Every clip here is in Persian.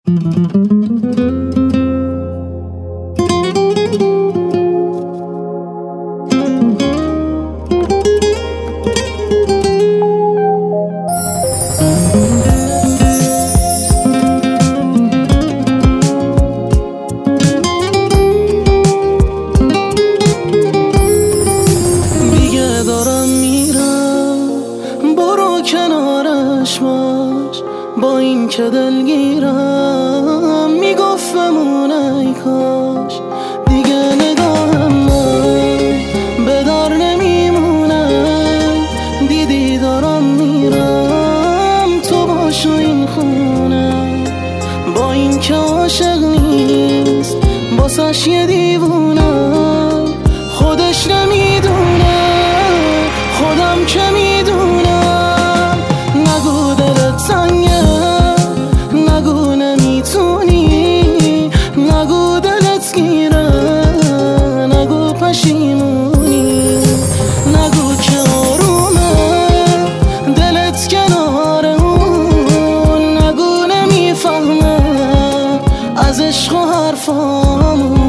کنارش باش، با این که دلگیرم میگفت بمونه ای کاش. دیگه نگاهم من به در نمیمونه، دیدی دارم میرم تو باش و این خونه. با این که عاشق نیست باسش یه دیوونم، خودش نمیدونه خودم که میدونم. نگو دلت تنگه، نگو نمیتونی، نگو دلت گیره، نگو پشیمونی، نگو که آرومه دلت کنار اون، نگو نمیفهمه از عشق و حرفامون.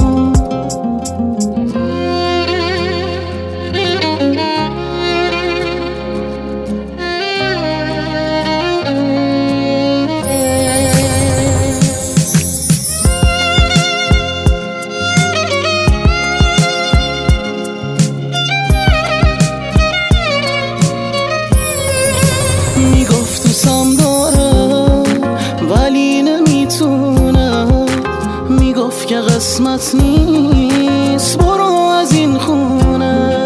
میگفت دوستم داره ولی نمیتونه، میگفت که قسمت نیست برو از این خونه.